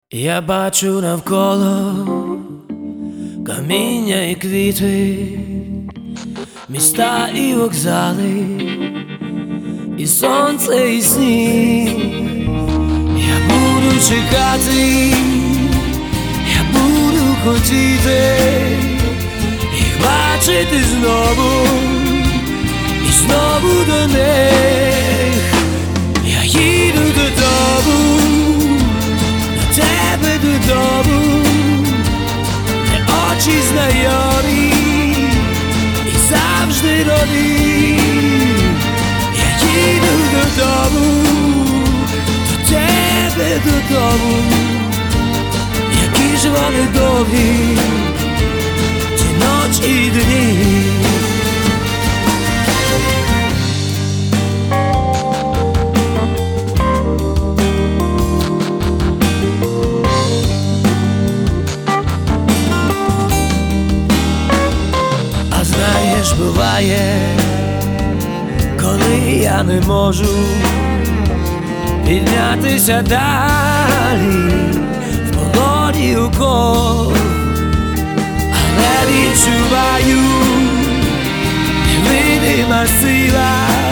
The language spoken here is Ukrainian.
Я бачу навколо каміння і квіти, міста і вокзали, і сонце, і сніг. Я буду чекати, я буду хотіти їх бачити знову і знову до них. Я їду додому, до тебе додому, де очі знайомі і завжди нові. Я їду додому, до тебе додому, які ж вони довгі, ті ночі і дні. Знаєш, буває, коли я не можу піднятися далі в полоні укол, але відчуваю невидима сила